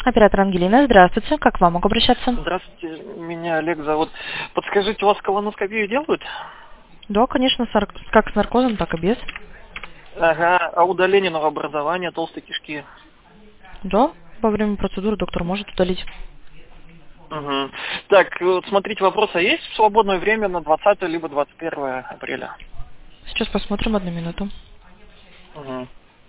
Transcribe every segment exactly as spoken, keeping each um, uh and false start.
Оператор Ангелина, здравствуйте. Как к вам могу обращаться? Здравствуйте, меня Олег зовут. Подскажите, у вас колоноскопию делают? Да, конечно, с ар- как с наркозом, так и без. Ага, а удаление новообразования, толстой кишки? Да, во время процедуры доктор может удалить. Угу. Так, вот смотрите, вопрос, а есть свободное время на двадцатое либо двадцать первое апреля? Сейчас посмотрим одну минуту. Угу.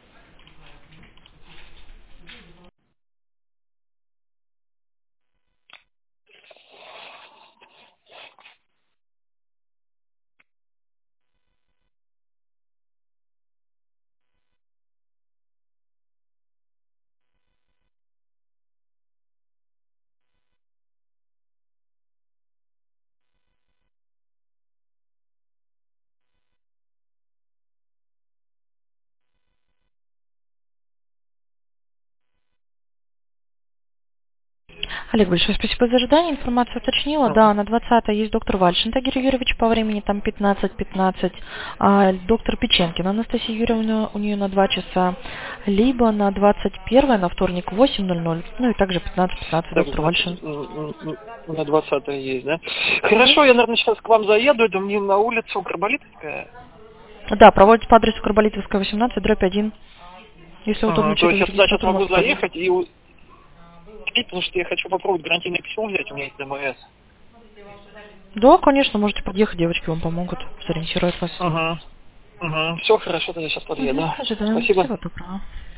Олег, большое спасибо за ожидание. Информацию уточнила. Да, на двадцатое есть доктор Вальшин Тагир Юрьевич по времени там пятнадцать пятнадцать. А доктор Печенкина Анастасия Юрьевна у нее на два часа. Либо на двадцать первое, на вторник восемь ноль ноль. Ну и также пятнадцать пятнадцать Так, доктор Вальшин. значит, м, м, на двадцатое есть, да? Хорошо, я, наверное, сейчас к вам заеду, это мне на улицу Карболитовская. Да, проводится по адресу Карболитовская, восемнадцать, дробь один. Если удобно Угу. То есть через я туда сейчас регистратуру, могу можете подъехать. заехать и у- потому что я хочу попробовать гарантийное письмо взять, у меня есть ДМС. Да, конечно, можете подъехать, девочки вам помогут, сориентируют вас. Угу. Угу. Все хорошо, тогда сейчас подъеду. Угу, ожидаем. Спасибо. Всего доброго.